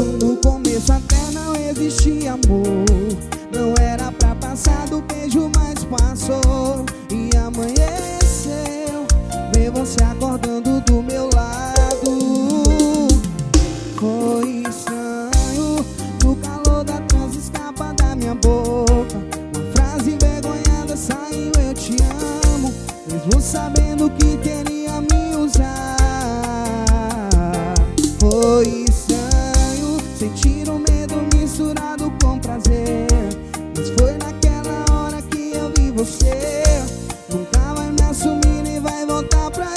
No começo até não existia amor, não era pra passar do beijo, mas passou. E amanheceu, ver você acordando do meu lado. Foi estranho, no calor da transa escapa da minha boca. Uma frase envergonhada saiu: eu te amo, mesmo sabendo que queria me usar. Foi estranho, sentir o medo misturado com prazer, mas foi naquela hora que eu vi você. Nunca vai me assumir nem vai voltar pra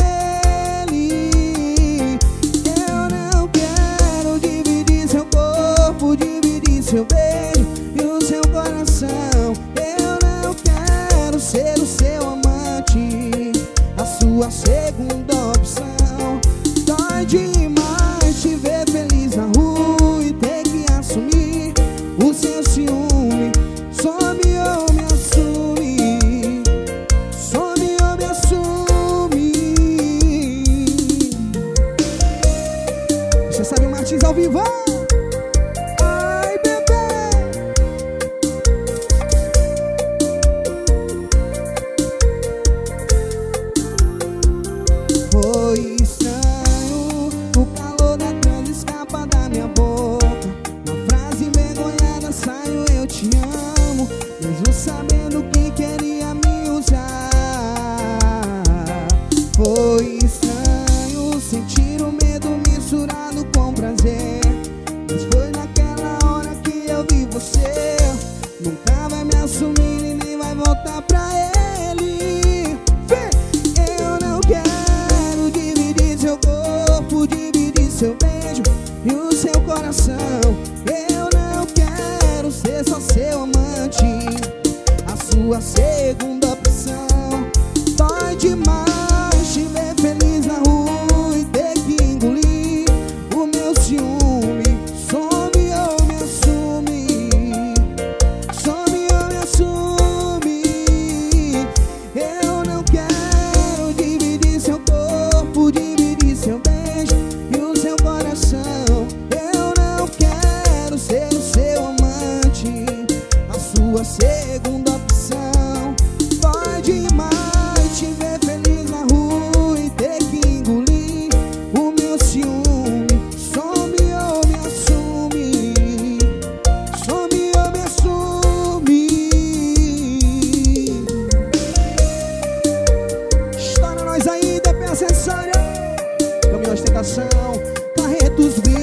ele. Eu não quero dividir seu corpo, dividir seu beijo e o seu coração. Eu não quero ser o seu amante, a sua segunda opção. Dói demais te ver feliz na rua e ter que assumir o seu ciúme. Some ou me assume, some ou me assume. Você sabe o Martins ao vivo? Ai, bebê. Foi estranho, o calor da transa escapa da minha boca. Uma frase envergonhada saiu: eu te amo, mesmo sabendo que queria me usar. Foi estranho, sentir o medo misturado com prazer, mas foi naquela hora que eu vi você. Nunca vai me assumir e nem vai voltar pra ele. Eu não quero dividir seu corpo, dividir seu beijo e o seu coração. Eu não quero ser só seu amante, a sua segunda opção. Dói demais te ver feliz na rua e ter que engolir o meu ciúme. Some ou me assume, some ou me assume. Eu não quero dividir seu corpo, dividir seu beijo e o seu coração. Eu não quero ser o seu amante, a sua segunda opção. Dói demais te ver feliz na rua e ter que engolir o meu ciúme. Some ou me assume, some ou me assume. Estoura nós aí, DP Acessório, Caminhões Tentação, Carretos Vila.